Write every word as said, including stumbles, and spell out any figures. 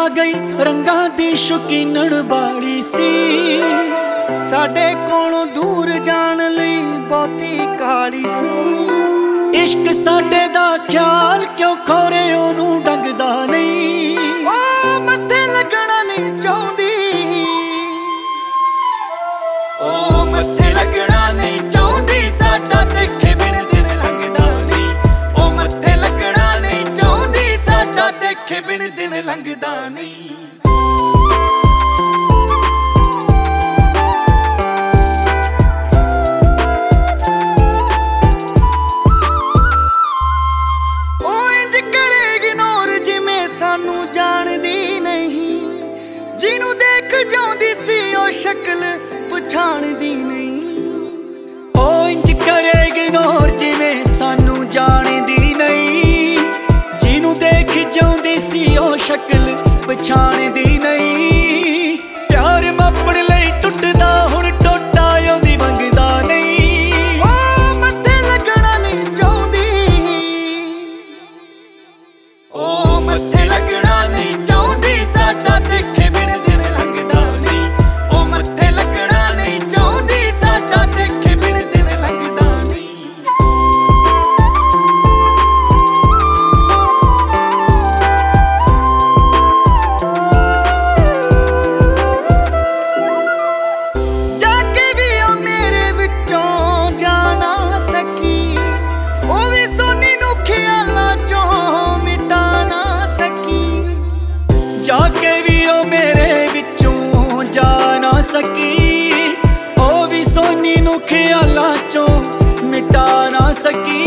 गई रंगां दी शौकीनण वाली सी। साडे कोलों दूर जान लई बहुती काली सी। इश्क साडे दा ख्याल क्यों खोरे ओनू डंगदा नहीं। ओ मत्थे लगना नहीं चाहुंदी, ओ मत्थे लगना नहीं चाहुंदी, साडा देखे बिन दिन लंघदा नहीं। ओ मत्थे लगना नहीं चाहुंदी, साडा देखे बिन दिन लंघदा नहीं। जिन्नू देख जाउंदी सी ओ शक्ल पछाणदी नहीं। ओ इंज करे इग्नोर जिवें सानू जाणदी नहीं। जिन्नू देख जाउंदी सी ओ शक्ल पछाणदी नहीं। प्यार मापण लई टुटदा हुण टोटा ओंदी मंगदा नहीं। ओ मत्थे लगना नहीं चाहुंदी, ओ मत्थे लगना नहीं चाहुंदी, साडा देखे जाके भी ओ मेरे विचों जा ना सकी। ओ भी सोनी नू ख्यालां चों मिटा ना सकी।